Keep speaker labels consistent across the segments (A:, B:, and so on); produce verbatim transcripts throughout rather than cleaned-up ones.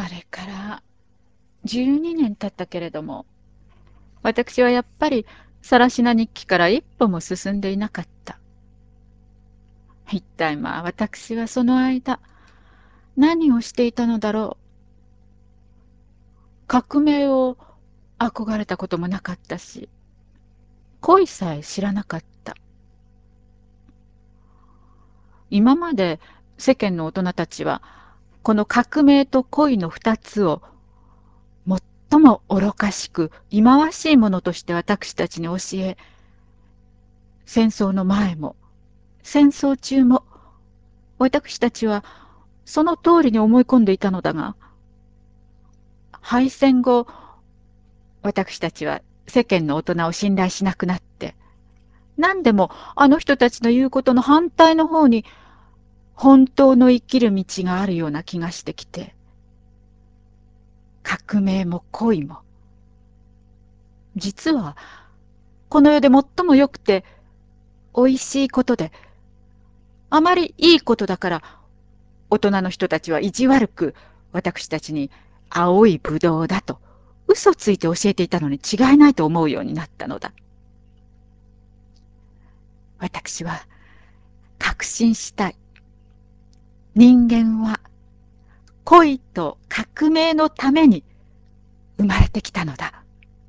A: れからじゅうにねん経ったけれども、私はやっぱりさらしな日記から一歩も進んでいなかった。一体まあ私はその間何をしていたのだろう。革命を憧れたこともなかったし、恋さえ知らなかった。今まで世間の大人たちはこの革命と恋の二つを最も愚かしく忌まわしいものとして私たちに教え、戦争の前も戦争中も私たちはその通りに思い込んでいたのだが、敗戦後、私たちは世間の大人を信頼しなくなって、何でもあの人たちの言うことの反対の方に本当の生きる道があるような気がしてきて、革命も恋も、実はこの世で最も良くて美味しいことで、あまりいいことだから大人の人たちは意地悪く私たちに青いぶどうだと嘘ついて教えていたのに違いないと思うようになったのだ。私は確信したい。人間は恋と革命のために生まれてきたのだ。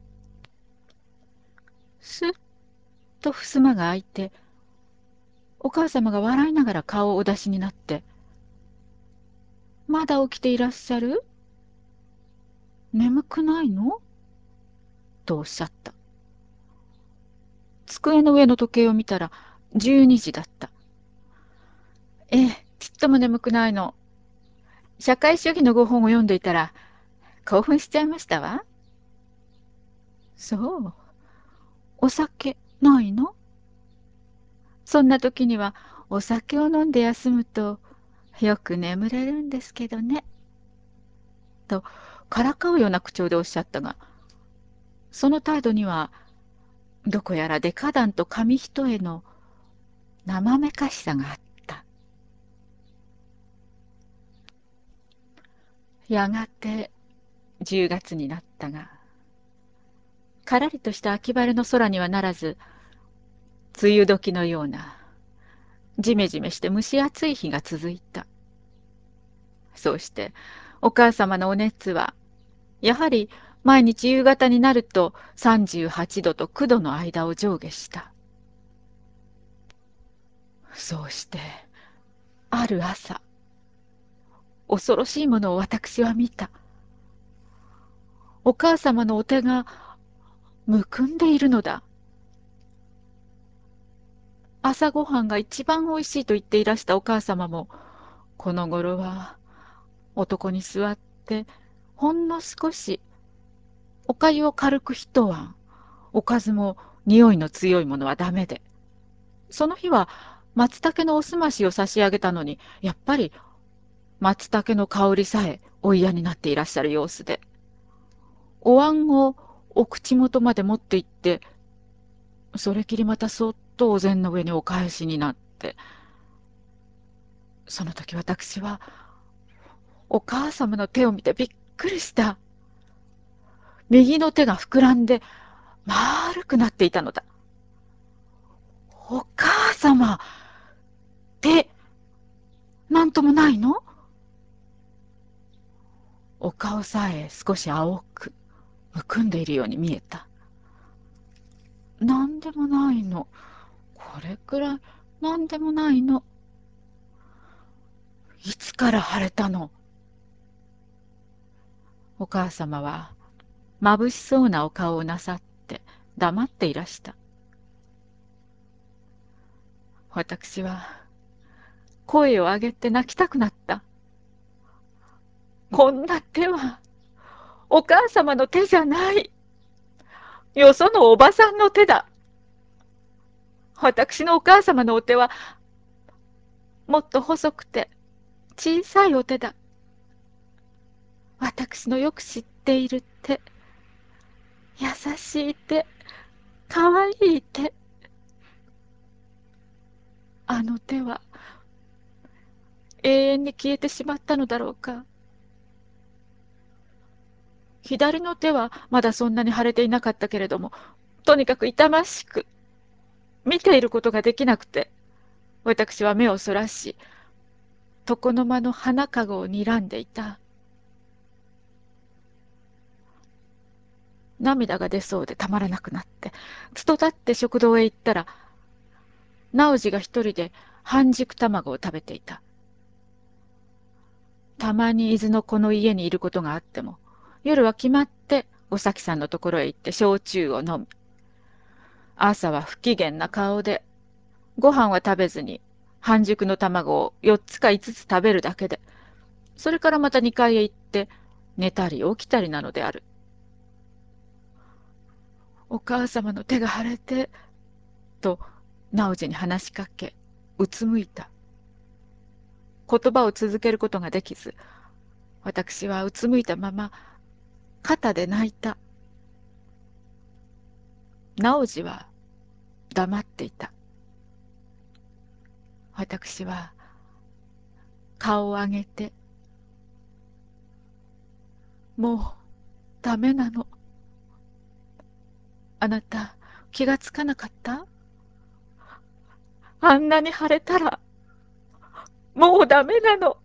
A: すっと襖が開いて、お母様が笑いながら顔をお出しになって、まだ起きていらっしゃる？眠くないの？とおっしゃった。机の上の時計を見たらじゅうにじだった。ええ、ちっとも眠くないの。社会主義のご本を読んでいたら興奮しちゃいましたわ。そう。お酒ないの？そんな時にはお酒を飲んで休むとよく眠れるんですけどね。とからかうような口調でおっしゃったが、その態度にはどこやらデカダンと紙一重の生めかしさがあった。やがてじゅうがつになったが、からりとした秋晴れの空にはならず、梅雨時のようなじめじめして蒸し暑い日が続いた。そうしてお母様のお熱はやはり毎日夕方になるとさんじゅうはちどときゅうどの間を上下した。そうしてある朝、恐ろしいものを私は見た。お母様のお手がむくんでいるのだ。朝ごはんが一番おいしいと言っていらしたお母様も、この頃は男に座ってほんの少しおかゆを軽く一碗、おかずも匂いの強いものはダメで、その日は松茸のおすましを差し上げたのに、やっぱり松茸の香りさえお嫌になっていらっしゃる様子で、お椀をお口元まで持って行って、それきりまたそっとお膳の上にお返しになって、その時私はお母様の手を見てびっくりした。右の手が膨らんで丸くなっていたのだ。お母様、手、なんともないの？お顔さえ少し青く、むくんでいるように見えた。なんでもないの。これくらい、なんでもないの。いつから腫れたの？お母様は、眩しそうなお顔をなさって黙っていらした。私は声を上げて泣きたくなった。こんな手はお母様の手じゃない。よそのおばさんの手だ。私のお母様のお手はもっと細くて小さいお手だ。私のよく知っている手。優しい手。かわいい手。あの手は永遠に消えてしまったのだろうか。 左の手はまだそんなに腫れていなかったけれども、とにかく痛ましく、見ていることができなくて、私は目をそらし、床の間の花籠を睨んでいた。涙が出そうでたまらなくなって、つと立って食堂へ行ったら、直次が一人で半熟卵を食べていた。たまに伊豆のこの家にいることがあっても、夜は決まってお咲さんのところへ行って焼酎を飲み、朝は不機嫌な顔で、ご飯は食べずに、半熟の卵をよっつかいつつ食べるだけで、それからまたにかいへ行って、寝たり起きたりなのである。お母様の手が腫れて、と直次に話しかけ、うつむいた。言葉を続けることができず、私はうつむいたまま、肩で泣いた。直次は黙っていた。私は顔を上げて、もうダメなの。あなた気がつかなかった？あんなに腫れたらもうダメなの。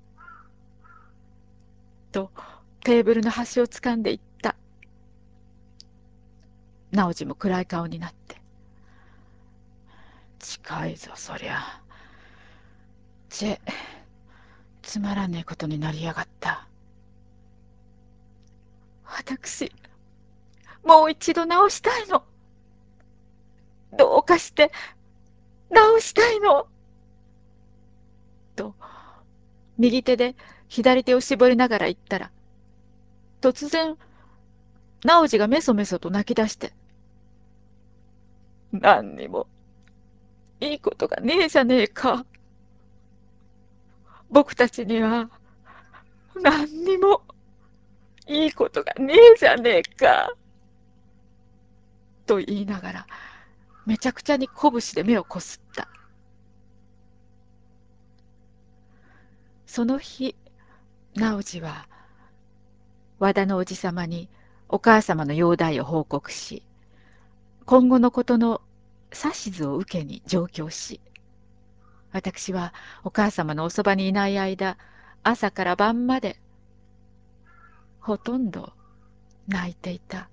A: とテーブルの端をつかんでいった。直次も暗い顔になって、近いぞそりゃ。ちぇ、つまらねえことになりやがった。私もう一度直したいの。どうかして直したいの。と右手で左手を絞りながら言ったら、突然直次がメソメソと泣き出して、何にもいいことがねえじゃねえか。僕たちには何にもいいことがねえじゃねえか。と言いながら、めちゃくちゃに拳で目をこすった。その日、直次は和田のおじさまにお母様の容体を報告し、今後のことの指図を受けに上京し、私はお母様のおそばにいない間、朝から晩までほとんど泣いていた。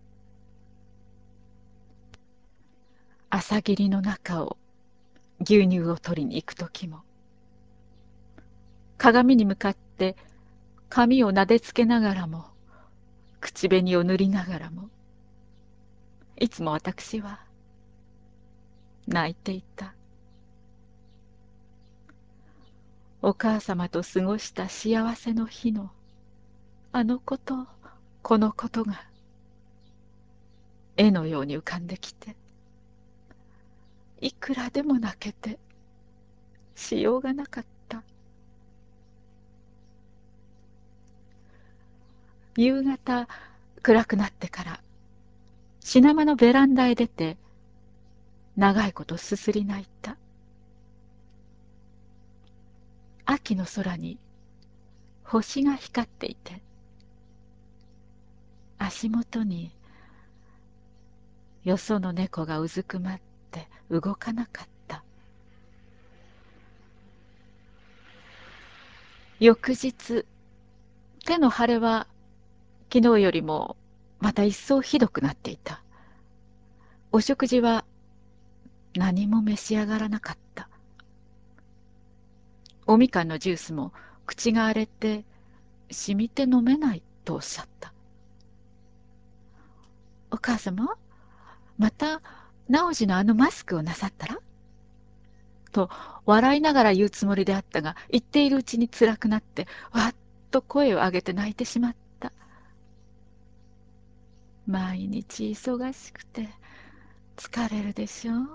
A: 朝霧の中を牛乳を取りに行く時も、鏡に向かって髪をなでつけながらも、口紅を塗りながらも、いつも私は泣いていた。お母様と過ごした幸せの日のあのこと、このことが絵のように浮かんできて、いくらでも泣けてしようがなかった。夕方暗くなってから品間のベランダへ出て、長いことすすり泣いた。秋の空に星が光っていて、足元によその猫がうずくまって動かなかった。翌日、手の腫れは昨日よりもまた一層ひどくなっていた。お食事は何も召し上がらなかった。おみかんのジュースも口が荒れてしみて飲めないとおっしゃった。お母様、また直次のあのマスクをなさったらと笑いながら言うつもりであったが、言っているうちに辛くなってわっと声を上げて泣いてしまった。毎日忙しくて疲れるでしょう。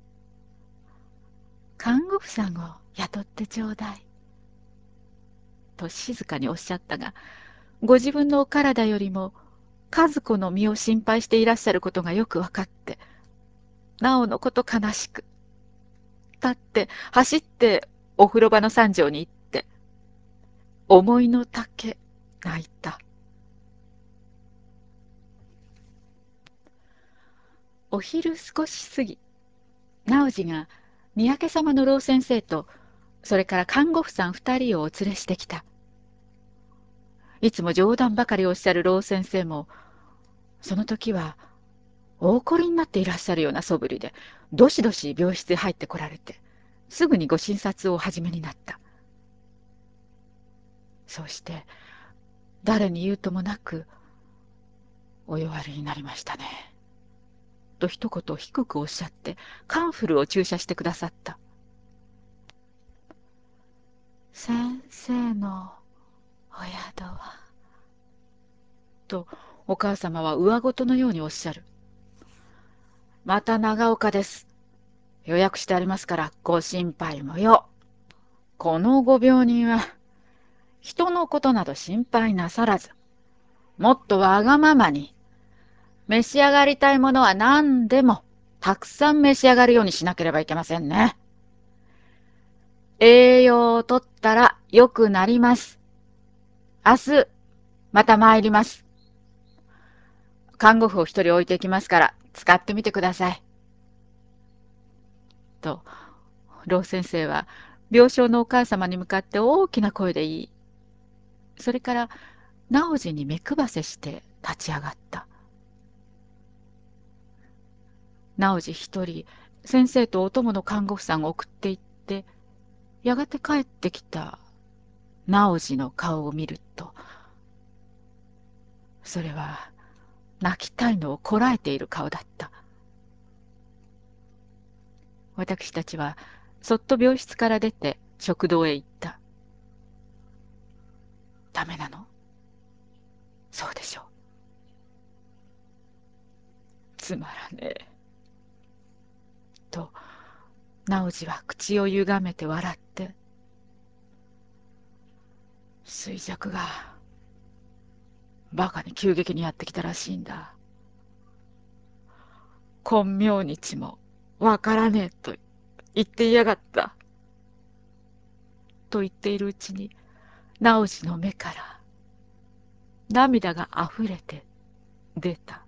A: 看護婦さんを雇ってちょうだい。と静かにおっしゃったが、ご自分のお体よりも和子の身を心配していらっしゃることがよく分かって、なおのこと悲しく、立って走ってお風呂場の三畳に行って、思いの丈泣いた。 お昼少し過ぎ、直次が三宅様の老先生と、それから看護婦さん二人をお連れしてきた。いつも冗談ばかりおっしゃる老先生も、その時はお怒りになっていらっしゃるような素振りで、どしどし病室へ入ってこられて、すぐにご診察をお始めになった。そうして、誰に言うともなく、お弱りになりましたね。と一言低くおっしゃって、カンフルを注射してくださった。先生のお宿はと、お母様は上ごのようにおっしゃる。また長岡です。予約してありますから、ご心配無用。このご病人は、人のことなど心配なさらず、もっとわがままに、召し上がりたいものは何でも、たくさん召し上がるようにしなければいけませんね。栄養をとったら良くなります。明日、また参ります。看護婦を一人置いていきますから、使ってみてください。と、老先生は、病床のお母様に向かって大きな声で言い、それから、直次に目配せして立ち上がった。直次一人、先生とお供の看護婦さんを送って行って、やがて帰ってきた直次の顔を見ると、それは泣きたいのをこらえている顔だった。私たちはそっと病室から出て食堂へ行った。ダメなの？そうでしょう。つまらねえ。と、直次は口をゆがめて笑って、衰弱がバカに急激にやってきたらしいんだ。金明日もわからねえと言っていやがった。と言っているうちに、直次の目から涙があふれて出た。